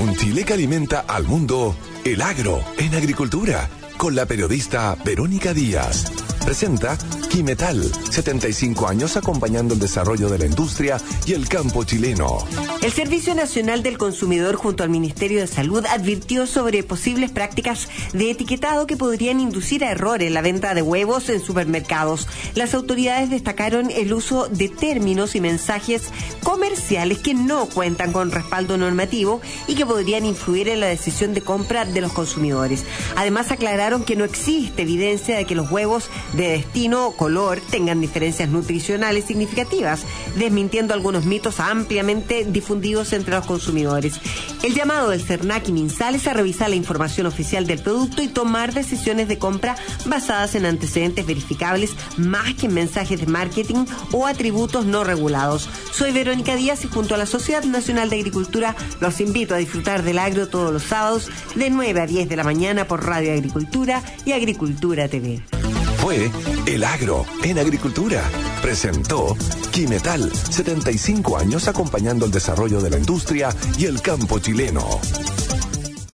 un Chile que alimenta al mundo, El Agro en Agricultura, con la periodista Verónica Díaz. Presenta Quimetal, 75 años acompañando el desarrollo de la industria y el campo chileno. El Servicio Nacional del Consumidor junto al Ministerio de Salud advirtió sobre posibles prácticas de etiquetado que podrían inducir a error en la venta de huevos en supermercados. Las autoridades destacaron el uso de términos y mensajes comerciales que no cuentan con respaldo normativo y que podrían influir en la decisión de compra de los consumidores. Además, aclararon que no existe evidencia de que los huevos de destino o color tengan diferencias nutricionales significativas, desmintiendo algunos mitos ampliamente difundidos entre los consumidores. El llamado del CERNAC y MinSal es a revisar la información oficial del producto y tomar decisiones de compra basadas en antecedentes verificables más que en mensajes de marketing o atributos no regulados. Soy Verónica Díaz y junto a la Sociedad Nacional de Agricultura los invito a disfrutar del agro todos los sábados de 9 a 10 de la mañana por Radio Agricultura y Agricultura TV. Fue El Agro en Agricultura. Presentó Quimetal, 75 años acompañando el desarrollo de la industria y el campo chileno.